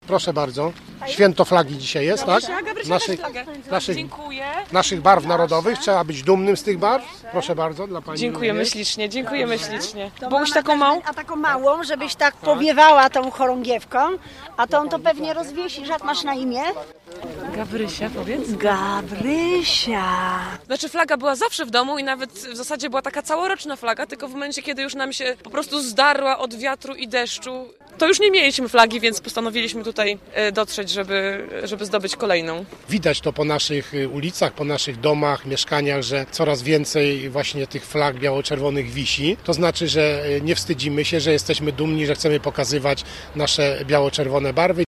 Proszę bardzo. Święto flagi dzisiaj jest, tak? Naszych barw narodowych. Trzeba być dumnym z tych barw. Proszę bardzo, dla Pani. Dziękujemy ślicznie, dziękujemy ślicznie. Boguś taką małą? A taką małą, żebyś tak powiewała tą chorągiewką, a tą to pewnie rozwiesisz. Jak masz na imię? Gabrysia, powiedz. Gabrysia. Znaczy flaga była zawsze w domu i nawet w zasadzie była taka całoroczna flaga, tylko w momencie, kiedy już nam się po prostu zdarła od wiatru i deszczu, to już nie mieliśmy flagi, więc postanowiliśmy tutaj dotrzeć, żeby zdobyć kolejną. Widać to po naszych ulicach, po naszych domach, mieszkaniach, że coraz więcej właśnie tych flag biało-czerwonych wisi. To znaczy, że nie wstydzimy się, że jesteśmy dumni, że chcemy pokazywać nasze biało-czerwone barwy.